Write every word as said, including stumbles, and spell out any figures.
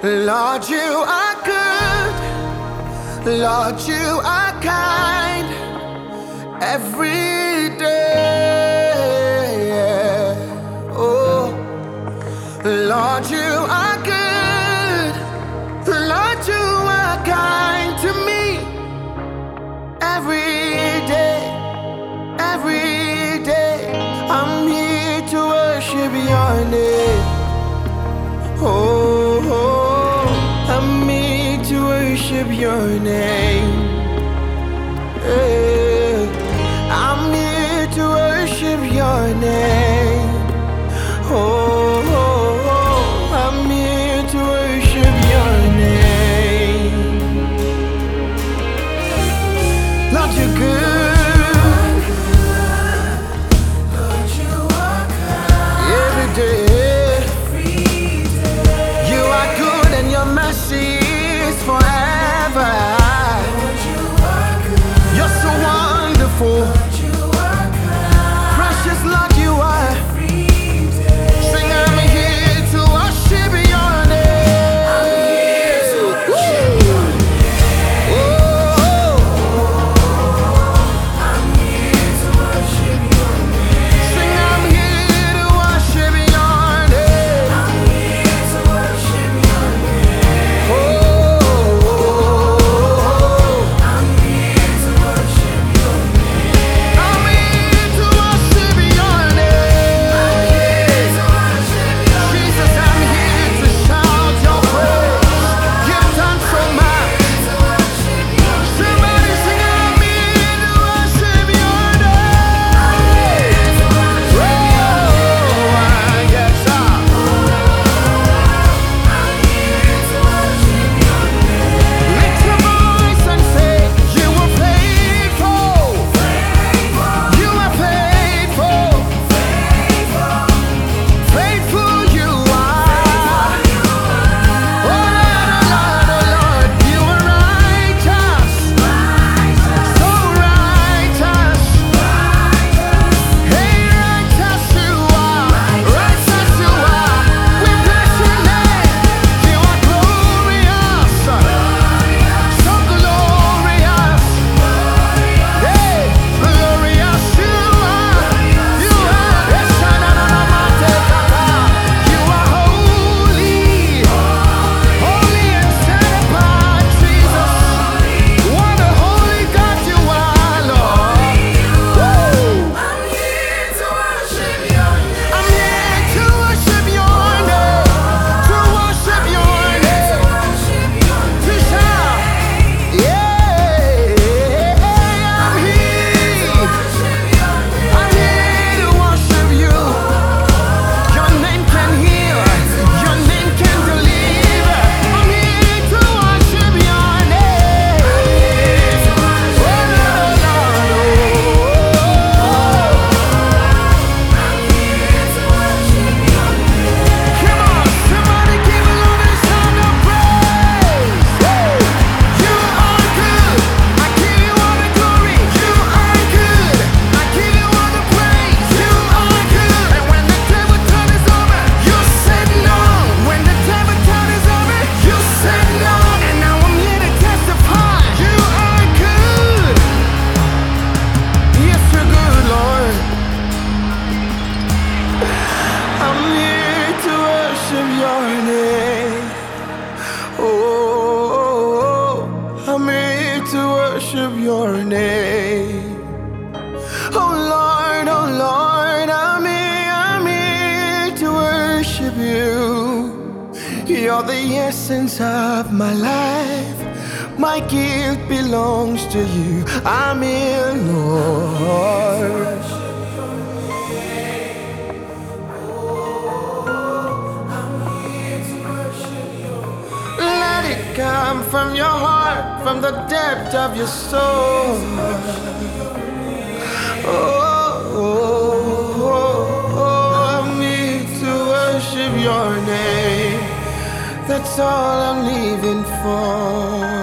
Lord, you are good. Lord, you are kind. Every day. Oh, Lord, you are good. Lord, you are kind to me. Every day, every day, I'm here to worship your name. Oh, oh, I'm here to worship your name. Hey, I'm here to worship your name. Oh, oh, oh, I'm here to worship your name. Lord, you're good. Lord, you are kind. Every day, you are good and your mercy is forever. Lord, you are good. You're so wonderful. Lord, you are kind. Precious Lord, you are. Every day. Sing, I'm here to worship your name. I'm here to worship your name. Oh, I'm here to worship your name. sing, I'm here to worship your name. I'm here to worship your name. Oh, I'm here to worship your name. I'm here to worship your name. I'm here to worship your name. Jesus, I'm here to shout your praise. You've done so much. To worship your name. Somebody sing, I'm here to worship your name. To worship Oh, yes, sir. I'm here to worship your name. Lift your voice and say, you are faithful. You are faithful. Faithful you are. Oh, Lord, oh, Lord, you are righteous. So righteous. Hey, righteous you are. Righteous you are. We bless your name. You are glorious. So glorious. Hey, glorious you are. You are. Yes, na, na, na, na, ma, te, ka, ka. You are holy. Holy and set apart, Jesus. What a holy God you are, Lord. Woo! I'm here to worship your name. I'm here to worship your name. To worship your name. Worship your To shout. Yeah. I'm here. worship your name. I'm here to worship you. Your name can heal. Your name can deliver. I'm here to worship your name. Oh, Lord, come on, somebody give a Lord a sound of praise. You are good. I give you all the glory. You are good. I give you all the praise. You are good. And when the devil turn is over, you said no. When the devil turn is over, you said no. And now I'm here to testify. You are good. Yes, you're good, Lord. I'm here to worship your name. Oh, I'm here to worship your name. Oh Lord, oh Lord, I'm here, I'm here to worship you. You're the essence of my life. My gift belongs to you. I'm here, Lord. Let it come from your heart, from the depth of your soul. Oh, oh, oh, oh, I'm here to worship your name. That's all I'm living for.